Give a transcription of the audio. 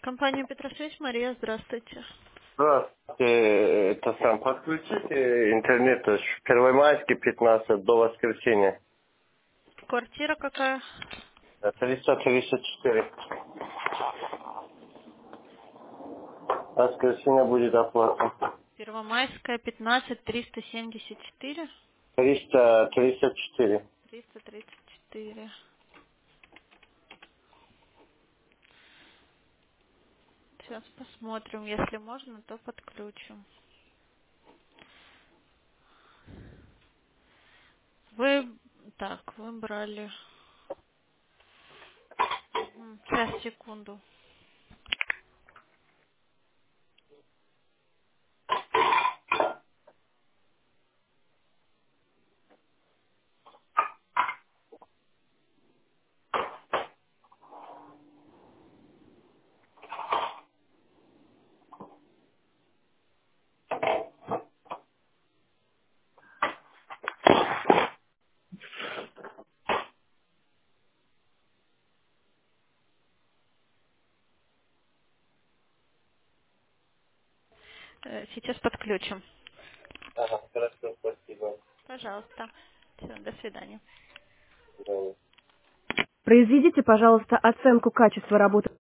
Компания Петросвязь, Мария, здравствуйте. Здравствуйте, это сам. Подключите интернет с Первомайский 15 до воскресенья. Квартира какая? 334. Воскресенье будет оплата. Первомайская, 15, 374. 334. 334. Сейчас посмотрим. Если можно, то подключим. Вы... Так, вы брали... Сейчас, секунду. Сейчас подключим. Ага, хорошо, спасибо. Пожалуйста. Все, до свидания. Да. Произведите, пожалуйста, оценку качества работы